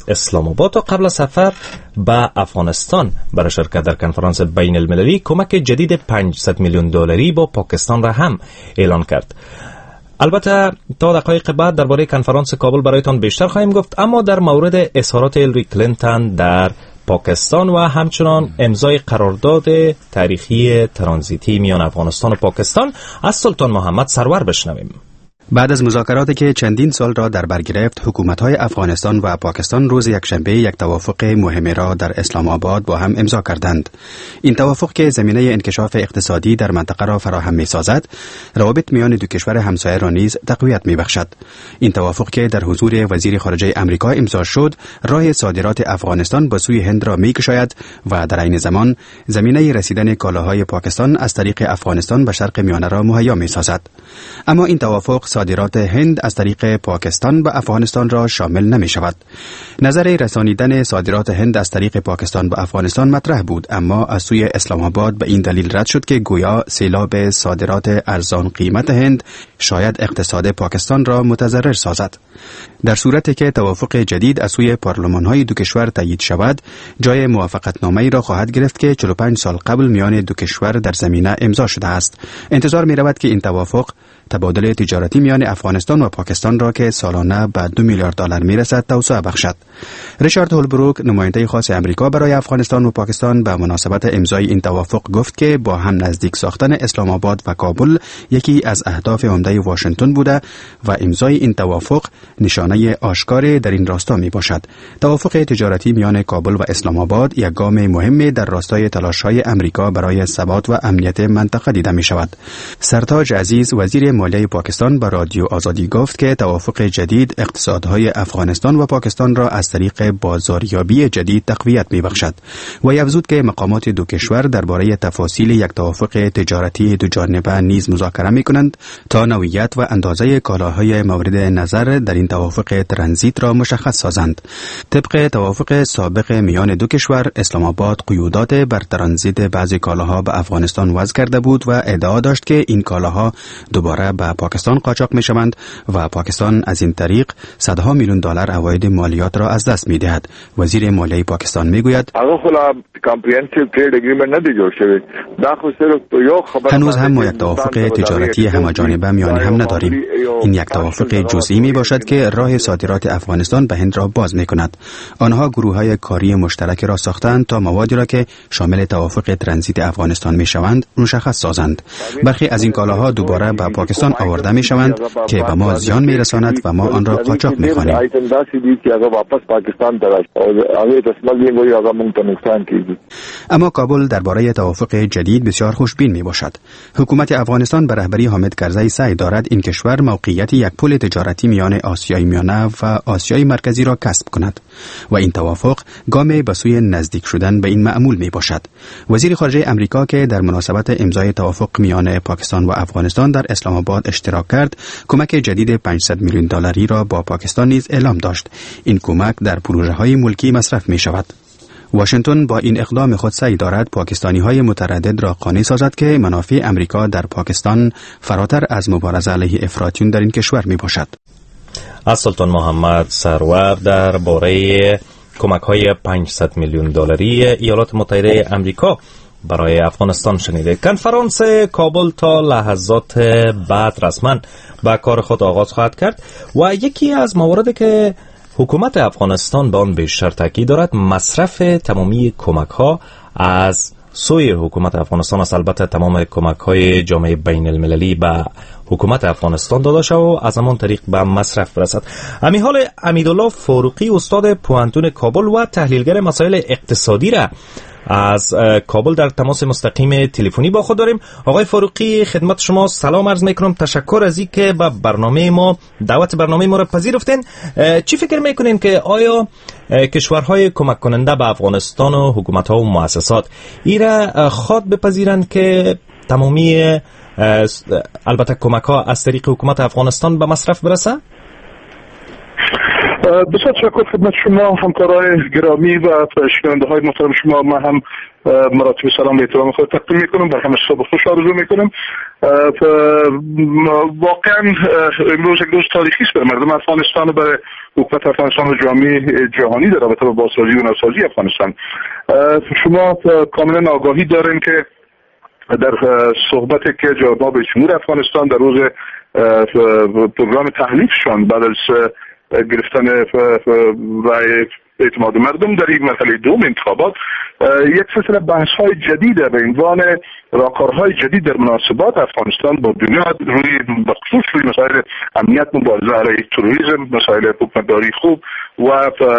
اسلام آباد تا قبل سفر به افغانستان برای شرکت در کنفرانس بین المللی کمک جدید 500 میلیون دلاری با پاکستان را هم اعلان کرد. البته تا دقایق بعد درباره کنفرانس کابل برایتان بیشتر خواهیم گفت، اما در مورد اظهارات هیلاری کلینتون در پاکستان و همچنان امضای قرارداد تاریخی ترانزیتی میان افغانستان و پاکستان از سلطان محمد سرور بشنویم. بعد از مذاکراتی که چندین سال را در بر گرفت، حکومت‌های افغانستان و پاکستان روز یکشنبه یک توافق مهم را در اسلام آباد با هم امضا کردند. این توافق که زمینه انکشاف اقتصادی در منطقه را فراهم می‌سازد، روابط میان دو کشور همسایه را نیز تقویت می‌بخشد. این توافق که در حضور وزیر خارجه آمریکا امضا شد، راه صادرات افغانستان به سوی هند را می‌گشاید و در عین زمان زمینه رسیدن کالاهای پاکستان از طریق افغانستان به شرق میانه را مهیا می‌سازد. اما این توافق صادرات هند از طریق پاکستان به افغانستان را شامل نمی شود. نظر رسانیدن صادرات هند از طریق پاکستان به افغانستان مطرح بود، اما از سوی اسلام آباد به این دلیل رد شد که گویا سیلاب صادرات ارزان قیمت هند شاید اقتصاد پاکستان را متضرر سازد. در صورتی که توافق جدید از سوی پارلمان‌های دو کشور تایید شود، جای موافقتنامه‌ای را خواهد گرفت که 45 سال قبل میان دو کشور در زمینه امضا شده است. انتظار می‌رود که این توافق تبادل تجارتی میان افغانستان و پاکستان را که سالانه به 2 میلیارد دلار میرسد توسعه بخشد. ریچارد هولبروک، نماینده خاص امریکا برای افغانستان و پاکستان، به مناسبت امضای این توافق گفت که با هم نزدیک ساختن اسلام آباد و کابل یکی از اهداف عمده واشنگتن بوده و امضای این توافق نشانه آشکار در این راستا می باشد. توافق تجارتی میان کابل و اسلام آباد یک گام مهم در راستای تلاش‌های امریکا برای ثبات و امنیت منطقه دیده می شود. سرتاج عزیز، وزیر مالیه پاکستان، به رادیو آزادی گفت که توافق جدید اقتصادهای افغانستان و پاکستان را از طریق بازاریابی جدید تقویت می‌بخشد و افزود که مقامات دو کشور درباره تفاصیل یک توافق تجارتی دو جانبه نیز مذاکره می‌کنند تا نوعیت و اندازه کالاهای مورد نظر در این توافق ترانزیت را مشخص سازند. طبق توافق سابق میان دو کشور، اسلام آباد قیودات بر ترانزیت بعضی کالاها به افغانستان وضع کرده بود و ادعا داشت که این کالاها دوباره به پاکستان قاچاق می‌شوند و پاکستان از این طریق صدها میلیون دلار عواید مالیات را از دست می‌دهد. وزیر مالیه پاکستان میگوید هنوز هم ما یک توافق تجارتی همه‌جانبه میان هم نداریم. این یک توافق جزئی می باشد که راه صادرات افغانستان به هند را باز می‌کند. آنها گروه‌های کاری مشترک را ساختند تا موادی را که شامل توافق ترانزیت افغانستان می‌شوند مشخص سازند. برخی از این کالاها دوباره به پاکستان آورده می‌شوند که به ما زیان می‌رساند و ما آن را قاچاق می‌خوانیم. اما کابل درباره توافق جدید بسیار خوشبین میباشد. حکومت افغانستان به رهبری حامد کرزی سعی دارد این کشور موقعیت یک پل تجارتی میان آسیای میانه و آسیای مرکزی را کسب کند و این توافق گامی به سوی نزدیک شدن به این مأمول میباشد. وزیر خارجه امریکا که در مناسبت امضای توافق میان پاکستان و افغانستان در اسلام آباد اشتراک کرد، کمک جدید 500 میلیون دلاری را با پاکستان نیز اعلام داشت. این کمک در پروژه‌های ملکی مصرف می‌شود. واشنگتن با این اقدام خود سعی دارد پاکستانی‌های متردد را قانع سازد که منافع امریکا در پاکستان فراتر از مبارزه علیه افراطیون در این کشور میباشد. از سلطان محمد سرور درباره کمک‌های 500 میلیون دلاری ایالات متحده آمریکا برای افغانستان شنیده. کنفرانس کابل تا لحظات بعد رسما با کار خود آغاز خواهد کرد و یکی از مواردی که حکومت افغانستان به آن بیشتر تاکید دارد مصرف تمامی کمک‌ها از سوی حکومت افغانستان است. البته تمام کمک‌های جامعه بین المللی به حکومت افغانستان داده شد و از همان طریق به مصرف برسد. همین حال امیدالله فاروقی، استاد پوهنتون کابل و تحلیلگر مسائل اقتصادی را از کابل در تماس مستقیم تلفنی با خود داریم. آقای فاروقی، خدمت شما سلام عرض میکنم. تشکر از این که به برنامه ما دعوت برنامه ما را پذیرفتین. چی فکر میکنین که آیا کشورهای کمک کننده به افغانستان و حکومت‌ها و مؤسسات ایرا خواد بپذیرند که تمامی البته کمک‌ها از طریق حکومت افغانستان به مصرف برسه؟ بسیار تشکر خدمت شما همکارای گرامی و شنونده‌های محترم شما. من هم مراتب سلام و احترام خود تقدیم میکنم، بر همه صبح خوش آرزو میکنم. واقعا امروز یک روز تاریخی است برای مردم افغانستان و برای حکومت افغانستان و جامعه جهانی در رابطه با بازسازی و نوسازی افغانستان. شما کاملا آگاهی دارین که در صحبتی که جناب رئیس جمهور افغانستان در روز پروگرام تحلیفشان بعد از گرفتن رأی اعتماد مردم در یک مرحله دوم انتخابات یک سلسله بحث‌های جدید به عنوان راهکارهای جدید در مناسبات افغانستان با دنیا روی بخصوص روی مسائل امنیت، مبارزه علیه تروریسم، مسائل حکومتداری خوب و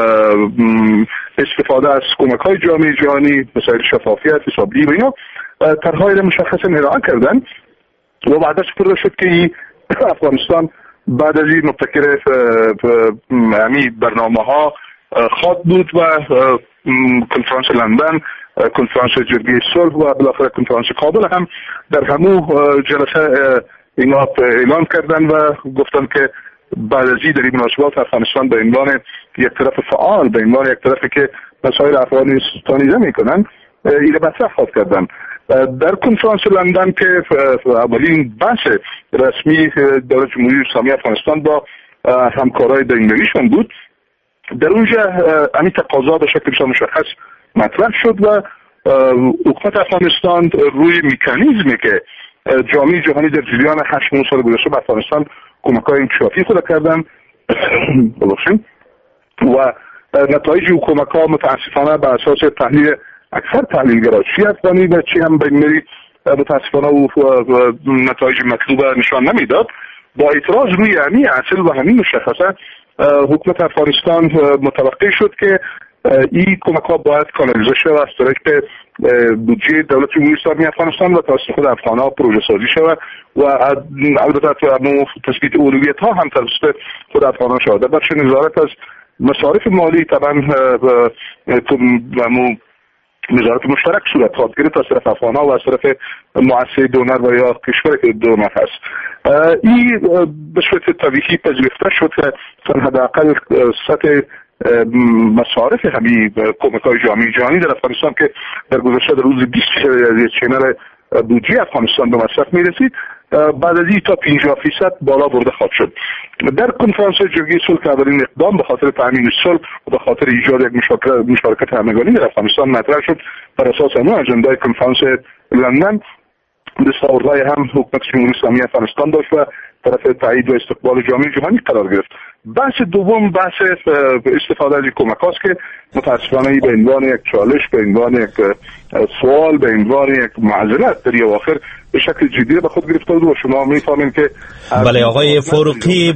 استفاده از کمک‌های جامعه جهانی، مسائل شفافیت، حسابدهی و اینا طرح‌های مشخص ارائه کردن و بعدش فرض شد که افغانستان بعد از این مبتکر برنامه‌ها خواد بود و کنفرانس لندن، کنفرانس جرگه صلح و بالاخره کنفرانس کابل هم در همو جلسه اینا اعلان کردن و گفتن که بعد از این در این مناسبات افغانستان به عنوان یک طرف فعال، به عنوان یک طرفی که مسائل افغانستانی زمین کنن این مطرح خواهد کردن. در کنفرانس لندن که اولین بحث رسمی دولت جمهوری اسلامی افغانستان با همکارای بین‌المللیشون بود، در اونجا همین تقاضا به شکل مشخص مطرح شد و حکومت افغانستان روی مکانیزمی که جامعه جهانی در جریان 8 سال گذشته به افغانستان کمک‌های انکشافی خود کردن و نتایج کمک‌ها متاسفانه بر اساس تحلیل اکثر تحلیلگران چی افغانی و چی هم بین‌المللی متاسفانه و نتایج مطلوبه نشان نمیداد. با اعتراض روی همین اصل و همین مشخصه حکومت افغانستان متوقع شد که این کمک‌ها باید کانالیزه شود از طریق بودجه دولت جمهوری اسلامی افغانستان و توسط خود افغان‌ها پروژه سازی شود و البته تثبیت اولویت‌ها هم توسط خود افغان‌ها شود. بخش نظارت از مصارف مالی طبعا نظارت مشترک صورت خواهد گرفت از طرف افغان‌ها و از طرف مؤسسه دونر و یا کشوری که دونر هست. این به صورت طبیعی پذیرفته شد که حداقل سطح مصارف همین کمک‌های جامعه جهانی در افغانستان که در گذشته در روز 20 چینل بودجه افغانستان به مصرف می‌رسید بعد از این تا 50% بالا برده خواهد شد. در کنفرانس جرگه صلح که اولین اقدام به خاطر تامین صلح و به خاطر ایجاد یک مشارکت همگانی در افغانستان مطرح شد بر اساس همون اجندای کنفرانس لندن دستاوردهای هم حکومت جمهوری اسلامی افغانستان داشت و طرف تایید و استقبال جامعه جهانی قرار گرفت. بحث دوم بحث استفاده از کمک هاست که متاسفانه به عنوان یک چالش، به عنوان یک سوال، به عنوان یک معضلت در اواخر به شکل جدی به خود گرفته بود و شما می‌فهمید که بله آقای فاروقی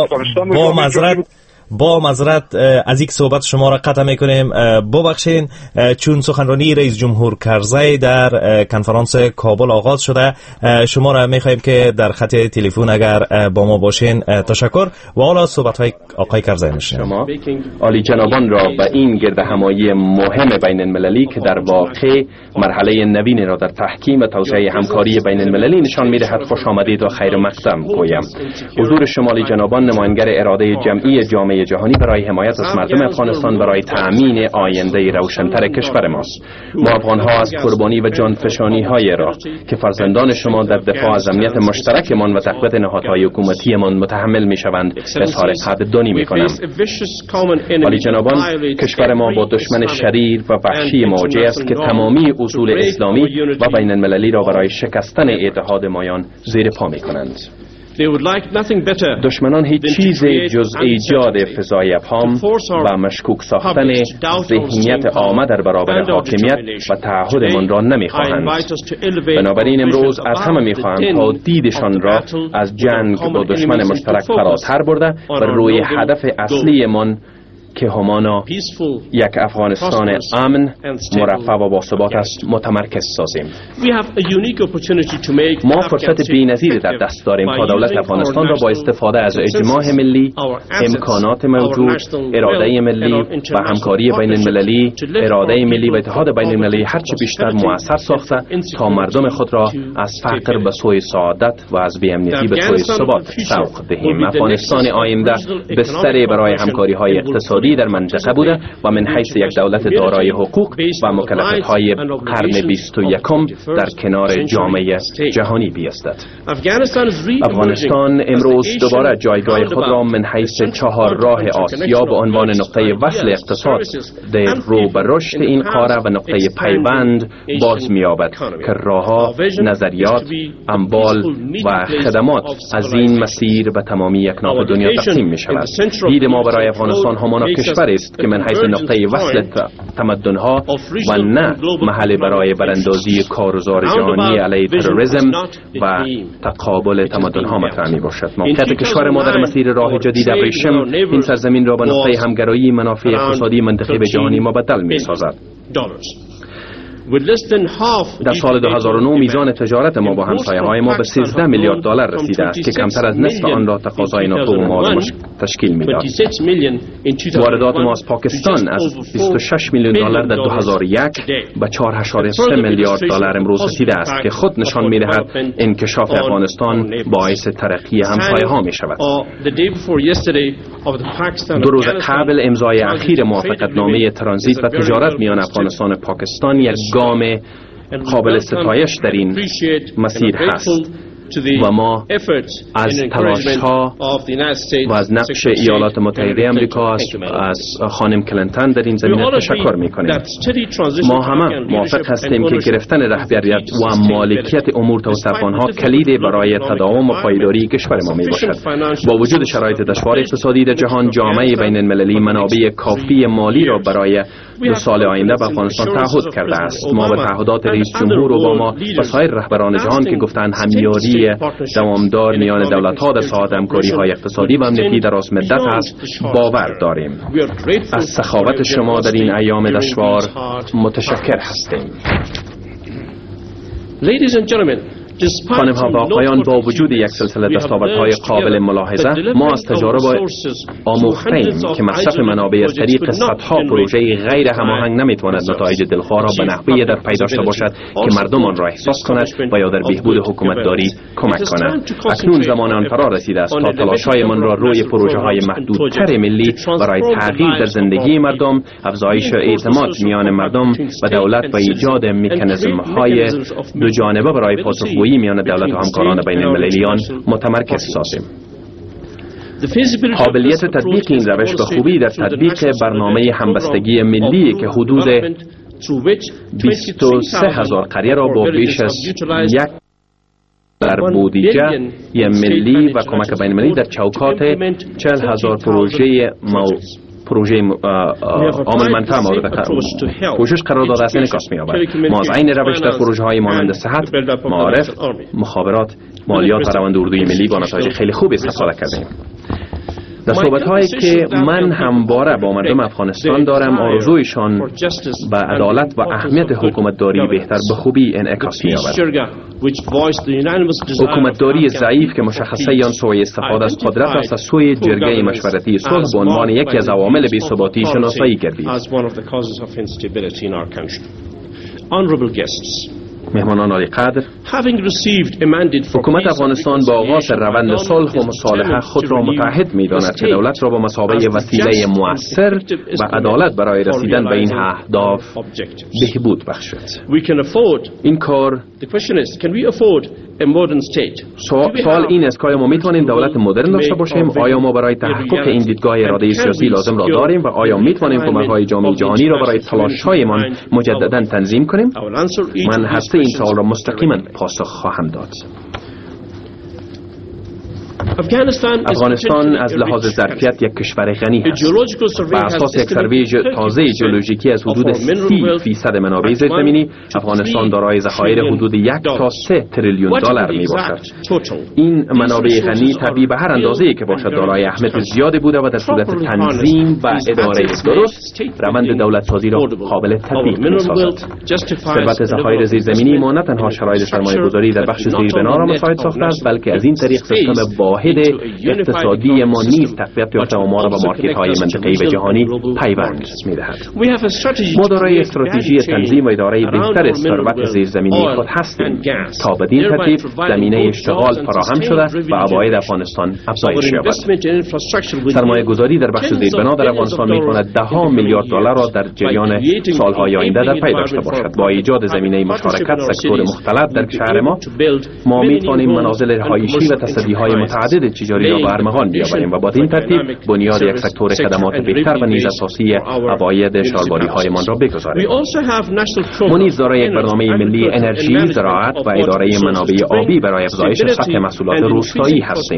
با معذرت از یک صحبت شما را قطع میکنیم. ببخشید چون سخنرانی رئیس جمهور کرزی در کنفرانس کابل آغاز شده شما را میخوایم که در خط تلفن اگر با ما باشین. تشکر و حالا صحبت های آقای کرزی میشنیم. شما عالی جنابان را به این گرد همایی مهم بین المللی که در واقع مرحله نوین را در تحکیم و توسعه همکاری بین المللی نشان میدهد خوش آمدید و خیر مقدم گویم. حضور شمالی جنابان نماینگر اراده جمعی جامعه جهانی برای حمایت از مردم افغانستان برای تأمین آینده روشن‌تر کشور ماست. ما افغان‌ها از قربانی و جانفشانی‌های را که فرزندان شما در دفاع از امنیت مشترکمان و تقویت نهادهای حکومتیمان متحمل می‌شوند اظهار قدردانی می‌کنم. عالی جنابان، کشور ما با دشمن شریر و وحشی مواجه است که تمامی اصول اسلامی و بین المللی را برای شکستن اتحاد مایان زیر پا می‌کنند. دشمنان هیچ چیز جز ایجاد فضای ابهام و مشکوک ساختن ذهنیت عامه در برابر حاکمیت و تعهدمان را نمیخواهند. بنابراین امروز از همه میخواهند تا دیدشان را از جنگ با دشمن مشترک فراتر برده و روی هدف اصلیمان که همانا یک افغانستان امن، مرفه و باثبات است متمرکز سازیم. ما فرصت بی‌نظیری در دست داریم تا دولت افغانستان را با استفاده از اجماع ملی، امکانات موجود، اراده ملی و همکاری بین المللی، اراده ملی و اتحاد بین المللی هرچه بیشتر مؤثر ساخته تا مردم خود را از فقر به سوی سعادت و از بی‌امنیتی به سوی ثبات سوق دهیم. افغانستان آینده بستری برای همکاری‌های اقتصادی اقتصادی در منطقه بوده و من حیث یک دولت دارای حقوق و مکلفیت‌های قرن 21 در کنار جامعه جهانی بیستد. افغانستان امروز دوباره جایگاه خود را من حیث چهار راه آسیا به عنوان نقطه وصل اقتصاد در رو به رشد این قاره و نقطه پیوند باز می‌یابد که راه‌ها، نظریات، اموال و خدمات از این مسیر به تمامی یکنواخت دنیا تقسیم می‌شود. دید ما برای افغانستان همان کشور است که من حیث نقطه وصل تمدن‌ها و نه محل برای براندازی کارزار جهانی علیه تروریسم و تقابل تمدن‌ها مطرح می‌باشد. موقعیت کشور ما در مسیر راه جدید ابریشم این سرزمین را به نقطه همگرایی منافع اقتصادی منطقه به جهانی مبدل می‌سازد. در سال 2009 میزان تجارت ما با همسایه‌های ما به 13 میلیارد دلار رسیده است که کمتر از نصف آن را تقاضای نفت و مال تشکیل می‌داد. واردات ما از پاکستان از 26 میلیون دلار در 2001 به 4.3 میلیارد دلار امروز رسیده است که خود نشان می‌دهد انکشاف افغانستان باعث ترقی همسایه‌ها می‌شود. 2 روز قبل امضای اخیر موافقتنامه ترانزیت و تجارت میان افغانستان و پاکستان یک گام قابل ستایش در این مسیر هست و ما از تلاش‌ها و از نقش ایالات متحده آمریکا از خانم کلینتون در این زمینه تشکر می‌کنیم. ما همه موافق هستیم که گرفتن رهبریت و مالکیت امور توسط افغان‌ها کلید برای تداوم و پایداری کشور ما میباشد. با وجود شرایط دشوار اقتصادی در جهان، جامعه بین‌المللی منابع کافی مالی را برای 2 سال آینده به افغانستان تعهد کرده است. ما به تعهدات رئیس جمهور اوباما و سایر رهبران جهان که گفتند همیاری دوامدار میان دولت‌ها در ساحت همکاری‌های اقتصادی و امنیتی دراز مدت است باور داریم. از سخاوت شما در این ایام دشوار متشکر هستیم. خانم‌ها و آقایان، با وجود یک سلسله دستاوردهای قابل ملاحظه، ما از تجارب آموخته‌ایم که مصرف منابع از طریق صدها پروژه غیر هماهنگ نمیتواند نتایج دلخواه را به نحوی در پی داشته باشد که مردم آن را احساس کند و یا در بهبود حکومتداری کمک کند. اکنون زمان آن فرا رسیده است تا تلاش‌هایمان را روی پروژه‌های محدودتر ملی برای تغییر در زندگی مردم، افزایش اعتماد میان مردم و دولت و ایجاد مکانیزم‌های دو جانبه برای پاسخگویی میان دولت و همکاران بین‌المللیان متمرکز سازیم. قابلیت تطبیق این روش به خوبی در تطبیق برنامه همبستگی ملی که حدود 23,000 قریه را با بیش از 1 در بودجه ملی و کمک بین‌المللی در چوکات 40,000 پروژه عامل منفعه مورد کوشش قرار داده است انعکاس می‌یابد. ما از این روش در پروژه‌های مانند صحت، معارف، مخابرات، مالیات و روند اردوی ملی با نتایج خیلی خوب استفاده کردیم. در صحبت‌هایی که من همواره با مردم افغانستان دارم، آرزویشان به عدالت و اهمیت حکومتداری بهتر به خوبی انعکاس می‌یابد. حکومتداری ضعیف که مشخصه آن سوء استفاده از قدرت است، از سوی جرگه مشورتی صلح به عنوان یکی از عوامل بی‌ثباتی شناسایی گردید. مهمانان عالی قدر، حکومت افغانستان با آغاز روند صلح و مصالحه خود را متعهد می‌داند که دولت را به مثابه وسیله مؤثر و عدالت برای رسیدن به این اهداف بهبود بخشد. این کار سوال این است که آیا ما میتوانیم دولت مدرن داشته باشیم؟ آیا ما برای تحقق این دیدگاه اراده سیاسی لازم را داریم و آیا میتوانیم کمک‌های جامعه جهانی را برای تلاش‌هایمان مجددا تنظیم کنیم؟ من هسته این سوال را مستقیما پاسخ خواهم داد. افغانستان از لحاظ ظرفیت یک کشور غنی است. بر اساس یک سروی تازه ژئولوژیکی از حدود 30% منابع زیرزمینی، افغانستان دارای ذخایر حدود 1 تا 3 تریلیون دلار میباشد. این منابع غنی طبیعی به هر اندازه‌ای که باشد دارای اهمیت زیادی بوده و در صورت تنظیم و اداره درست روند دولت‌سازی را قابل تطبیق می‌سازد. ثروت ذخایر زیرزمینی ما نه تنها شرایط سرمایه‌گذاری در بخش زیربنا را مساعد ساخته است، بلکه از این طریق سیستم واحد اقتصادی ما نیز تقویت یافته و ما را به مارکت‌های منطقه‌ای و جهانی پیوند می‌دهد. ما دارای استراتژی تنظیم و اداره بهتر ثروت زیرزمینی خود هستیم تا بدین ترتیب زمینه اشتغال فراهم شده و عواید افغانستان افزایش یابد. سرمایه‌گذاری در بخش زیربنا در افغانستان می‌تواند $10 میلیارد را در جریان سال‌های آینده در پی داشته باشد. با ایجاد زمینه مشارکت سکتور مختلف در شهر ما می‌توانیم منازل رهایشی و تصدی‌های متعدد تجاری را به ارمغان بیاوریم و با این ترتیب بنیاد یک سکتور خدمات بهتر و نیز اساسی عواید شالباری‌هایمان را بگذاریم. ما نیز دارای یک برنامه ملی انرژی، زراعت و اداره منابع آبی برای افزایش سطح محصولات روستایی هستیم.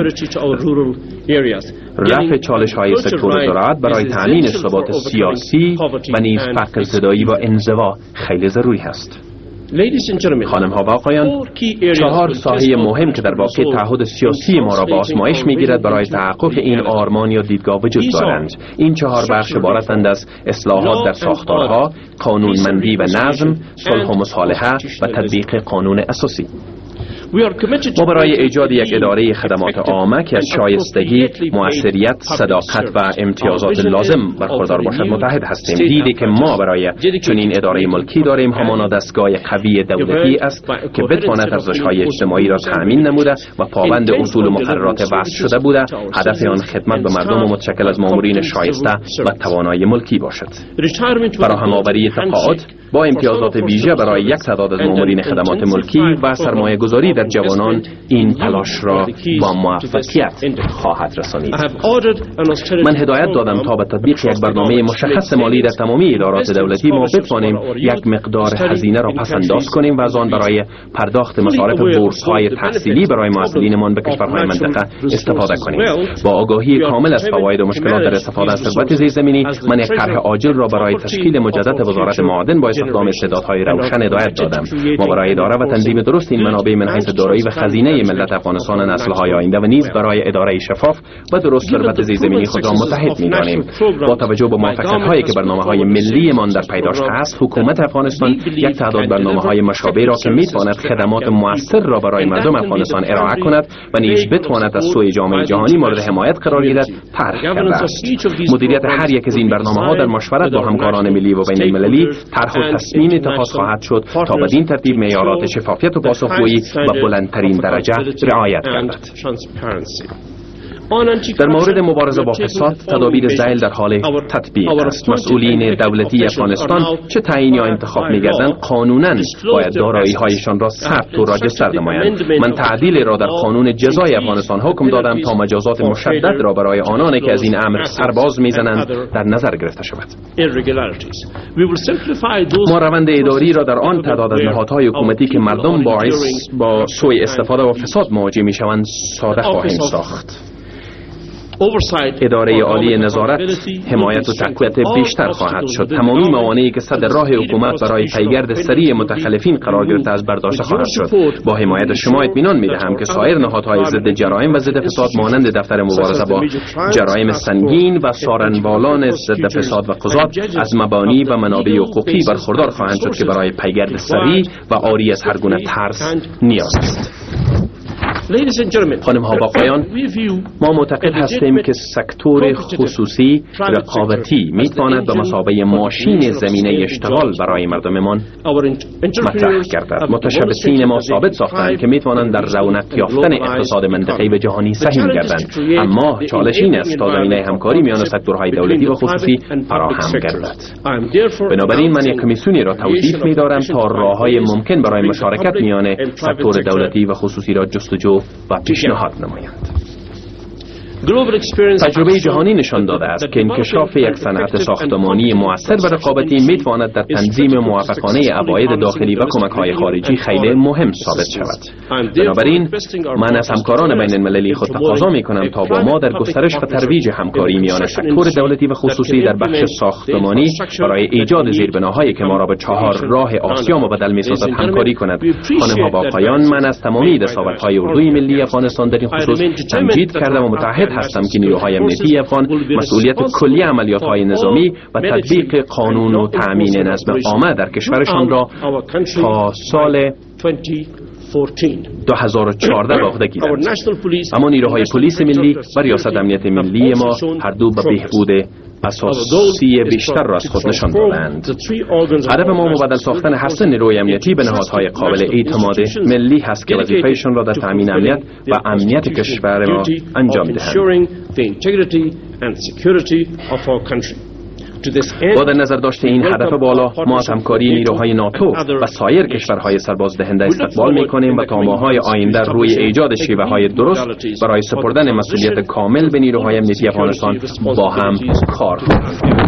رفع چالش‌های سکتور زراعت برای تأمین ثبات سیاسی و نیز فقر زدایی و انزوا خیلی ضروری است. خانم‌ها و آقایان، 4 ساحه مهم که در واقع تعهد سیاسی ما را به آزمایش می‌گیرد برای تحقق این آرمان یا دیدگاه وجود دارند. این 4 بخش عبارتند از اصلاحات در ساختارها، قانونمندی و نظم، صلح و مصالحه و تطبیق قانون اساسی. ما برای ایجاد یک اداره خدمات عامه که از شایستگی، موثریت، صداقت و امتیازات لازم برخوردار باشد متحد هستیم. دیدی که ما برای چنین اداره ملکی داریم همانا دستگاه قوی دولتی است که بتواند ارزش‌های اجتماعی را تأمین نموده و پابند اصول و مقررات وضع شده بوده. هدف آن خدمت به مردم و متشکل از مامورین شایسته و توانای ملکی باشد. فراهم‌آوری تقاعد با امتیازات ویژه برای یک تعداد از مامورین خدمات ملکی و سرمایه‌گذاری در جوانان این تلاش را با موفقیت خواهد رسانید. من هدایت دادم تا به تطبیق یک برنامه مشخص مالی در تمامی ادارات دولتی ما بتوانیم یک مقدار هزینه را پس انداز کنیم و از آن برای پرداخت مصارف بورس‌های تحصیلی برای معلولینمان به کشورهای منطقه استفاده کنیم. با آگاهی کامل از فواید و مشکلات در استفاده از ثروت زیرزمینی، من یک طرح عاجل را برای تشکیل مجدد وزارت معادن با استخدام استعدادهای روشن هدایت دادم. ما برای اداره و تنظیم درست این منابع من حیث دارایی و خزینه ملت افغانستان و نسل‌های آینده و نیز برای اداره شفاف و درست ثروت زیرزمینی خود را متحد می‌دانیم. با توجه به موفقیت‌هایی که برنامه‌های ملی‌مان در پیداشت است، حکومت افغانستان یک تعداد برنامه‌های مشابه را که می‌تواند خدمات موثر را برای مردم افغانستان ارائه کند و نیز بتواند از سوی جامعه جهانی مورد حمایت قرار گیرد طرح کرده است. مدیریت هر یک از این برنامه‌ها در مشورت با همکاران ملی و بین‌المللی طرح و تصمیم اتخاذ خواهد شد تا بدین ترتیب معیارات شفافیت و پاسخگویی و بلندترین درجه رعایت گردد. در مورد مبارزه با فساد، تدابیر ذیل در حال تطبیق است. مسئولین دولتی افغانستان چه تعیین یا انتخاب می‌گردند قانوناً باید دارایی‌هایشان را ثبت و راجستر نمایند. من تعدیل را در قانون جزای افغانستان حکم دادم تا مجازات مشدد را برای آنانی که از این امر سرباز می‌زنند در نظر گرفته شود. ما روند اداری را در آن تعداد از نهادهای حکومتی که مردم با سوء استفاده و فساد مواجه می‌شوند ساده خواهیم ساخت. اداره عالی نظارت حمایت و تقویت بیشتر خواهد شد. تمامی موانعی که صد راه حکومت برای پیگرد سریع متخلفین قرار گرفته از برداشته خواهد شد. با حمایت شما اطمینان می‌دهم که سایر نهادهای ضد جرایم و ضد فساد مانند دفتر مبارزه با جرایم سنگین و سارنوالان ضد فساد و قضات از مبانی و منابع حقوقی برخوردار خواهند شد که برای پیگرد سریع و عاری از هر گونه ترس نیاز است. خانم‌ها و آقایان، ما معتقد هستیم که سکتور خصوصی رقابتی می‌تواند به مثابه ماشین زمینه اشتغال برای مردممان مطرح گردد. متشبثین ما ثابت ساختند که می‌توانند در رونق یافتن اقتصاد منطقه‌ای و جهانی سهم گردند، اما چالش این است تا زمینه همکاری میان سکتورهای دولتی و خصوصی فراهم گردد. بنابراین من یک کمیسیونی را توظیف می‌دارم تا راه‌های ممکن برای مشارکت میان سکتور دولتی و خصوصی را جستجو و پیشنهاد نمایند. تجربه جهانی نشان داده است که انکشاف یک صنعت ساختمانی مؤثر و رقابتی میتواند در تنظیم موفقانه عواید داخلی و کمک‌های خارجی خیلی مهم ثابت شود. بنابراین من از همکاران بین المللی خود تقاضا میکنم تا با ما در گسترش و ترویج همکاری میان سکتور دولتی و خصوصی در بخش ساختمانی برای ایجاد زیربناهایی که ما را به 4 راه آسیا مبدل میسازد همکاری کند. خانم‌ها و آقایان، من از تمامی دستاوردهای اردوی ملی افغانستان در این خصوص تمجید کردم و متعهد هستم که نیروهای امنیتی افغان مسئولیت کلی عملیات‌های نظامی و تطبیق قانون و تأمین نظم عامه در کشورشان را تا سال 2014 به عهده گیرند. اما نیروهای پلیس ملی و ریاست امنیت ملی ما هر دو به بهبود اساسی بیشتر را از خود نشان دادند. هدف ما مبدل ساختن هسته نیروی امنیتی به نهادهای قابل اعتماد ملی هست که وظیفه‌شان را در تامین امنیت و امنیت کشور ما انجام دهند. با در نظر داشته این هدف بالا، ما از همکاری نیروهای ناتو و سایر کشورهای سربازدهنده استقبال می‌کنیم و تا ماه‌های آینده روی ایجاد شیوه‌های درست برای سپردن مسئولیت کامل به نیروهای امنیتی افغانستان با هم کار خواهیم.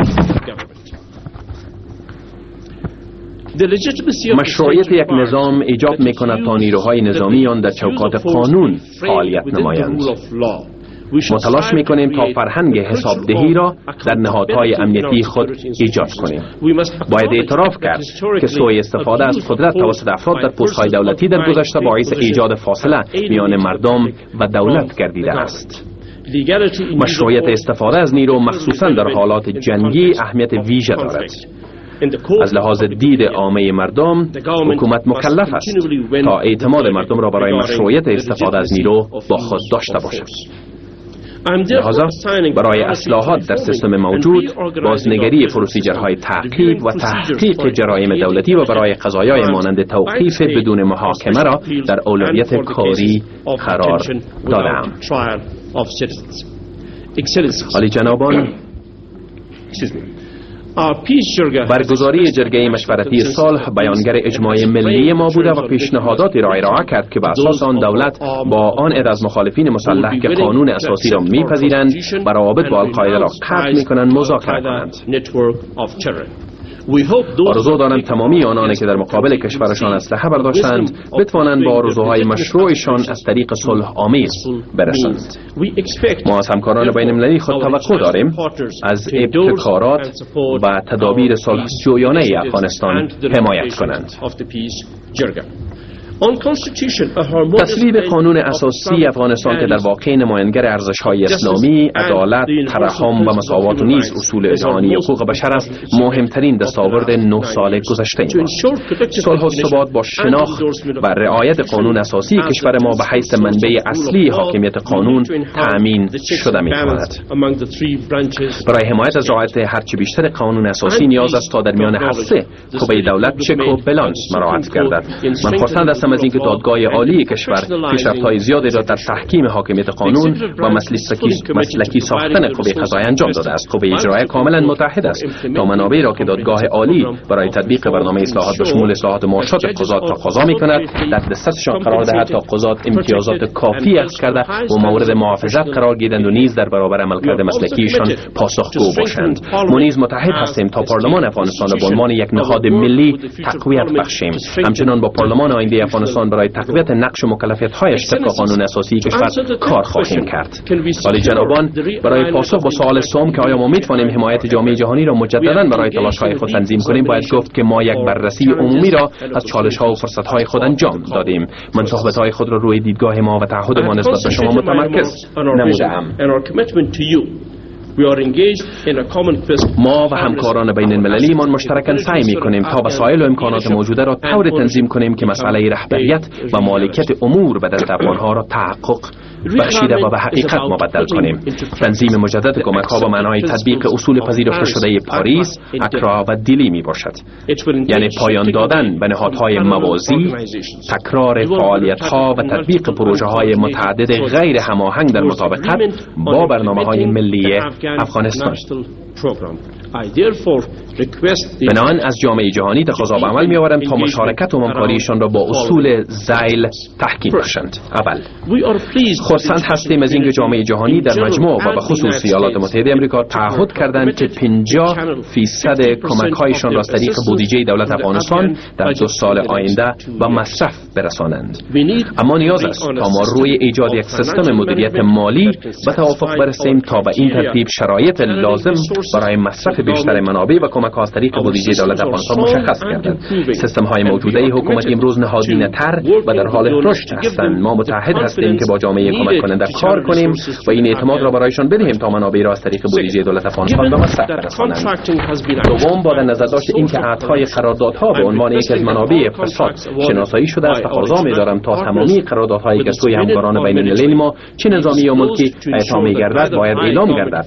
مشروعیت یک نظام ایجاب می‌کند تا نیروهای نظامی آن در چوکات قانون فعالیت نمایند. ما تلاش میکنیم تا فرهنگ حسابدهی را در نهادهای امنیتی خود ایجاد کنیم. باید اعتراف کرد که سوء استفاده از قدرت توسط افراد در پست‌های دولتی در گذشته باعث ایجاد فاصله میان مردم و دولت گردیده است. مشروعیت استفاده از نیرو مخصوصا در حالات جنگی اهمیت ویژه دارد. از لحاظ دید عامه مردم، حکومت مکلف است تا اعتماد مردم را برای مشروعیت استفاده از نیرو با خود داشته باشد. لحاظا برای اصلاحات در سیستم موجود، بازنگری پروسیجرهای تعقیب و تحقیق جرایم دولتی و برای قضایای مانند توقیف بدون محاکمه را در اولویت کاری قرار دادم. عالی جنابان، برگزاری جرگه مشورتی صلح بیانگر اجماع ملی ما بوده و پیشنهاداتی را ارائه کرد که بر اساس آن دولت با آن عده از مخالفین مسلح که قانون اساسی را میپذیرند و روابط با القاعده را قطع میکنند مذاکره کنند. آرزو دارم تمامی آنانی که در مقابل کشورشان اسلحه برداشتند بتوانند با آرزوهای مشروعشان از طریق صلح آمیز برسند. ما از همکاران بین المللی خود توقع داریم از ابتکارات و تدابیر صلح جویانه افغانستان حمایت کنند. تصویب قانون اساسی افغانستان که در واقع نمایانگر ارزش‌های اسلامی، عدالت، ترحم و مساوات و نیز اصول جهانی حقوق بشر است، مهمترین دستاورد 9 سال گذشته ماست. صلح و ثبات با شناخت و رعایت قانون اساسی کشور ما به حیث منبع اصلی حاکمیت قانون تأمین شده می‌تواند. برای حمایت از رعایت هرچه بیشتر قانون اساسی نیاز است تا در میان هر سه قوه دولت چک و بلانس مراعات گردد. من خرسند هستم از اینکه دادگاه عالی کشور پیشرفت‌های زیادی را در تحکیم حاکمیت قانون و مسلکی ساختن قوه قضاییه انجام داده است. قوه اجراییه کاملا متحد است تا منابعی را که دادگاه عالی برای تطبیق برنامه اصلاحات به شمول اصلاحات معاشات قضات تقاضا می‌کند در دسترسشان قرار دهد تا قضات امتیازات کافی اخذ کرده و مورد محافظت قرار گیرند و نیز در برابر عملکرد مسلکیشان پاسخگو باشند. ما نیز متحد هستیم تا پارلمان افغانستان را به عنوان یک نهاد ملی تقویت بخشیم. همچنین با پارلمان آینده افغانستان برای تقویت نقش و مکلفیت‌هایش طبق قانون اساسی کشور کار خواهیم کرد. ولی جنابان، برای پاسخ به سوال سوم که آیا ما می‌توانیم حمایت جامعه جهانی را مجدداً برای تلاش‌های خود تنظیم کنیم، باید گفت که ما یک بررسی عمومی را از چالش‌ها و فرصت‌های خود انجام دادیم. من صحبت‌های خود را روی دیدگاه ما و تعهد ما نسبت به شما متمرکز نموده‌ام. ما و همکاران بین المللی من مشترکاً سعی می‌کنیم تا وسایل و امکانات موجوده را طوری تنظیم کنیم که مسئله رهبریت و مالکیت امور به دست افغان‌ها را تحقق بخشیده و به حقیقت مبدل کنیم. تنظیم مجدد کمک‌ها به معنای تطبیق اصول پذیرفته شده پاریس، اکرا و دیلی می باشد. یعنی پایان دادن به نهادهای موازی، تکرار فعالیت‌ها و تطبیق پروژه‌های متعدد غیر هماهنگ در مطابقت با برنامه‌های ملی افغانستان. بنابراین از جامعه جهانی تقاضا به عمل می‌آورم تا مشارکت و همکاریشان را با اصول ذیل تحکیم بخشند. اول، خرسند هستیم از اینکه جامعه جهانی در مجموع و به خصوص ایالات متحده آمریکا تعهد کردند که 50% کمک‌هایشان را از طریق بودجه دولت افغانستان در 2 سال آینده به مصرف برسانند. اما نیاز است تا ما روی ایجاد یک سیستم مدیریت مالی به توافق برسیم تا به این ترتیب شرایط لازم برای مصرف مصرف بیشتر منابع و کمک‌ها از طریق بودجه دولت افغانستان مشخص گردد. سیستم‌های موجوده حکومتی امروز نهادینه‌تر و در حال رشد هستند. ما متحد هستیم که با جامعه کمک کننده کار کنیم و این اعتماد را برایشان بدهیم تا منابع را از طریق بودجه دولت افغانستان به مصرف برسانند. دوم، با در نظر داشت اینکه عهدهای قراردادها به عنوان یک از منابع اقتصاد شناسایی شده است، تقاضا می‌دارم تا تمامی قراردادهایی که سوی همکاران بین‌المللی ما چه نظامی یا ملکی اعطا می‌گردد باید اعلام گردد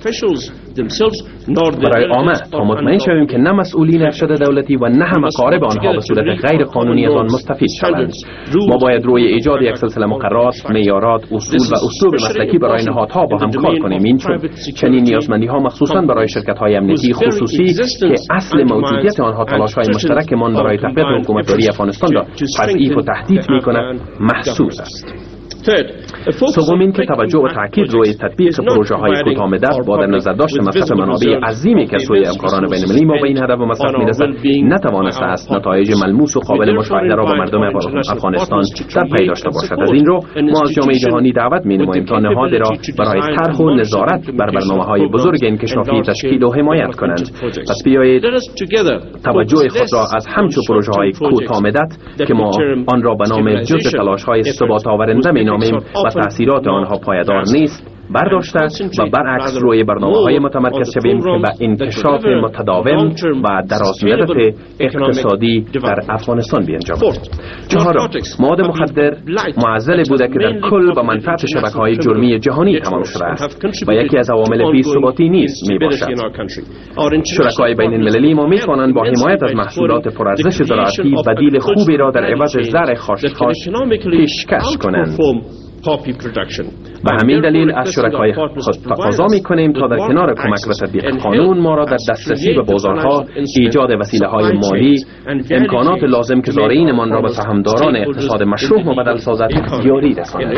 برای عامه تا مطمئن شویم که نه مسئولین ارشد دولتی و نه هم اقارب آنها به صورت غیر قانونی از آن مستفید شوند. ما باید روی ایجاد یک سلسله مقررات، معیارات، اصول و اسلوب مسلکی برای نهادها با هم کار کنیم. این چنین نیازمندی‌ها مخصوصا برای شرکت‌های امنیتی خصوصی که اصل موجودیت آنها تلاش‌های مشترکمان برای تقویت حکومتداری افغانستان را تضعیف و تهدید می‌کند محسوس است. سوم این که توجه و تاکید روی تطبیق پروژه‌های کوتاه‌مدت با در نظر داشت مصرف منابع عظیمی که سوی همکاران بین‌المللی ما به این هدف و مصرف می‌رسد نتوانسته است نتایج ملموس و قابل مشاهده را به مردم افغانستان در پی داشته باشد. از این رو ما از جامعه جهانی دعوت می‌نماییم تا نهاد را برای طرح و نظارت بر برنامه‌های بزرگ انکشافی تشکیل و حمایت کنند. پس بیایید توجه خود را از همچون پروژه‌های کوتاه‌مدت که ما آن را به نام جزء تلاش‌های ثبات آورنده می‌نامیم و تأثیرات آنها پایدار نیست برداشته و برعکس روی برنامه‌های متمرکز شویم که به انکشاف متداوم و درازمدت اقتصادی در افغانستان بیانجامد. چهارم، مواد مخدر معضل بوده که در کل به منفعت شبکه‌های جرمی جهانی تمام شده است و یکی از عوامل بی‌ثباتی نیز میباشد. شرکای بین‌المللی ما میتوانند با حمایت از محصولات پرارزش زراعتی بدیل خوبی را در عوض زرع خاشخاش پیشکش کنند. به همین دلیل از شرکای خود تقاضا می‌کنیم تا در کنار کمک و تطبیق قانون ما را در دسترسی به بازارها، ایجاد وسیله‌های مالی، امکانات لازم که زارعینمان را به سهامداران اقتصاد مشروع مبدل سازد یاری رساند.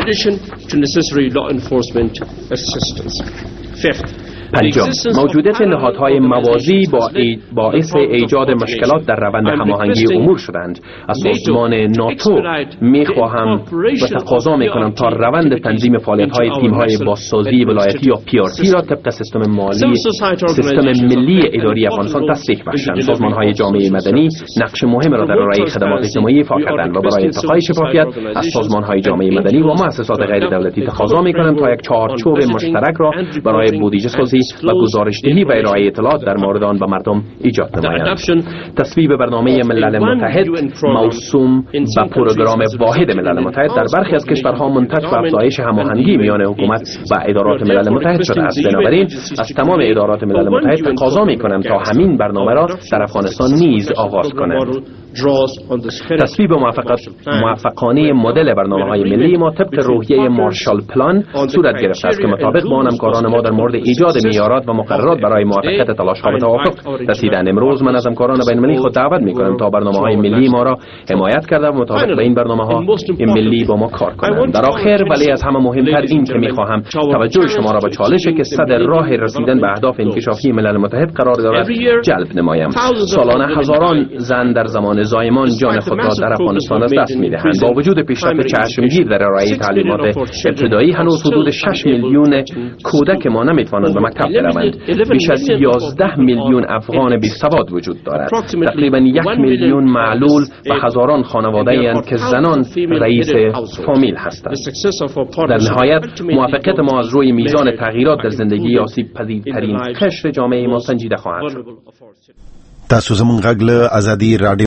پنجم، موجودیت نهادهای موازی باعث ایجاد مشکلات در روند هماهنگی امور شدند. از سازمان ناتو میخواهم و تقاضا میکنم تا روند تنظیم فعالیت‌های تیم‌های بازسازی ولایتی یا PRT را طبق سیستم ملی اداری افغانستان تصدیق بخشند. سازمان‌های جامعه مدنی نقش مهم را در ارائه خدمات اجتماعی ایفا کردند و برای ارتقای شفافیت از سازمان‌های جامعه مدنی و مؤسسات غیر دولتی تقاضا میکنم تا یک چارچوب مشترک را برای بودجه سازی و گزارش‌دهی و ارائه اطلاعات در مورد آن به مردم ایجاد نمایند. تصویب برنامه ملل متحد موسوم به پروگرام واحد ملل متحد در برخی از کشورها منتج به افزایش هماهنگی میان حکومت و ادارات ملل متحد شده است. بنابراین از تمام ادارات ملل متحد تقاضا می‌کنم تا همین برنامه را در افغانستان نیز آغاز کنند. تصویب موفقانه مدل برنامه‌های ملی ما طبق روحیه مارشال پلان صورت گرفته است که مطابق با همکاران ما در مورد ایجاد معیارات و مقررات برای موفقیت تلاش‌ها به توافق رسیدند. امروز من از همکاران بین‌المللی خود دعوت می‌کنم تا برنامه‌های ملی ما را حمایت کرده و مطابق به این برنامه‌ها ملی با ما کار کنند. در آخر ولی از همه مهمتر این که می‌خواهم توجه شما را به چالشی که صدر راه رسیدن به اهداف انکشافی ملل متحد قرار دارد جلب نمایم. سالانه هزاران زن در زمان زایمان جان خود را در افغانستان از دست می‌دهند. با وجود پیشرفت چشمگیر در ارائه تعلیمات ابتدایی هنوز حدود 6 میلیون کودک ما نمی‌توانند به مکتب بروند. بیش از 11 میلیون افغان بی‌سواد وجود دارد. تقریباً 1 میلیون معلول و هزاران خانواده‌اند که زنان رئیس فامیل هستند. در نهایت موفقیت ما از روی میزان تغییرات در زندگی آسیب پذیرترین قشر جامعه ما سنجیده خواهد شد. تاسو زموږ غږ له ازادي رادیو